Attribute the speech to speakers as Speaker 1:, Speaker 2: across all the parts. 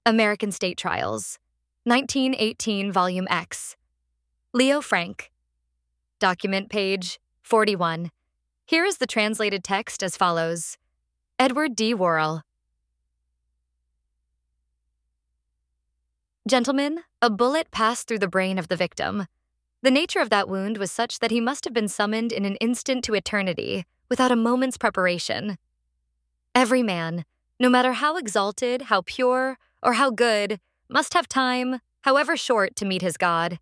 Speaker 1: American State Trials, 1918, Volume X. Leo Frank. Document page 41. Here is the translated text as follows. Edward D. Worrell. Gentlemen, a bullet passed through the brain of the victim. The nature of that wound was such that he must have been summoned in an instant to eternity, without a moment's preparation. Every man, no matter how exalted, how pure, or how good, must have time, however short, to meet his God.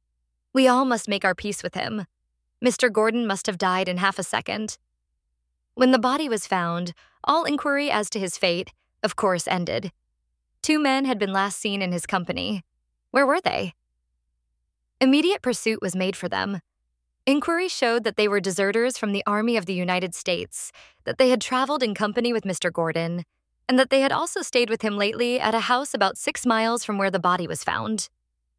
Speaker 1: We all must make our peace with him. Mr. Gordon must have died in half a second. When the body was found, all inquiry as to his fate, of course, ended. 2 men had been last seen in his company. Where were they? Immediate pursuit was made for them. Inquiry showed that they were deserters from the Army of the United States, that they had traveled in company with Mr. Gordon, and that they had also stayed with him lately at a house about 6 miles from where the body was found.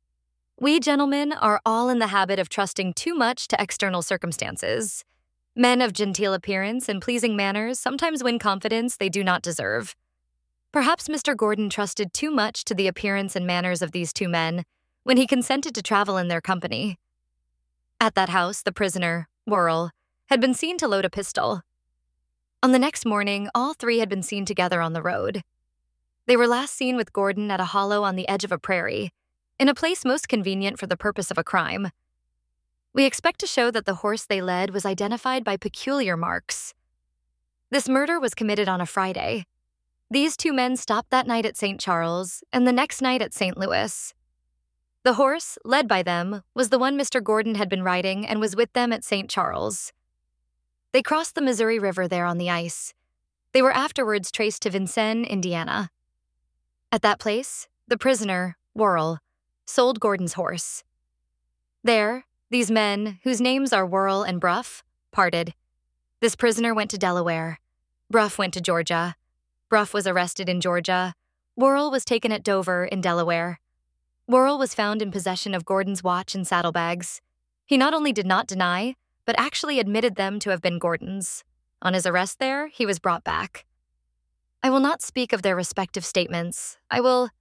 Speaker 1: We gentlemen are all in the habit of trusting too much to external circumstances. Men of genteel appearance and pleasing manners sometimes win confidence they do not deserve. Perhaps Mr. Gordon trusted too much to the appearance and manners of these 2 men when he consented to travel in their company. At that house, the prisoner, Worrell, had been seen to load a pistol. On the next morning, all 3 had been seen together on the road. They were last seen with Gordon at a hollow on the edge of a prairie, in a place most convenient for the purpose of a crime. We expect to show that the horse they led was identified by peculiar marks. This murder was committed on a Friday. These 2 men stopped that night at St. Charles and the next night at St. Louis. The horse, led by them, was the one Mr. Gordon had been riding and was with them at St. Charles. They crossed the Missouri River there on the ice. They were afterwards traced to Vincennes, Indiana. At that place, the prisoner, Worrell, sold Gordon's horse. There, these men, whose names are Worrell and Bruff, parted. This prisoner went to Delaware. Bruff went to Georgia. Bruff was arrested in Georgia. Worrell was taken at Dover in Delaware. Worrell was found in possession of Gordon's watch and saddlebags. He not only did not deny, but actually admitted them to have been Gordon's. On his arrest there, he was brought back. I will not speak of their respective statements. I will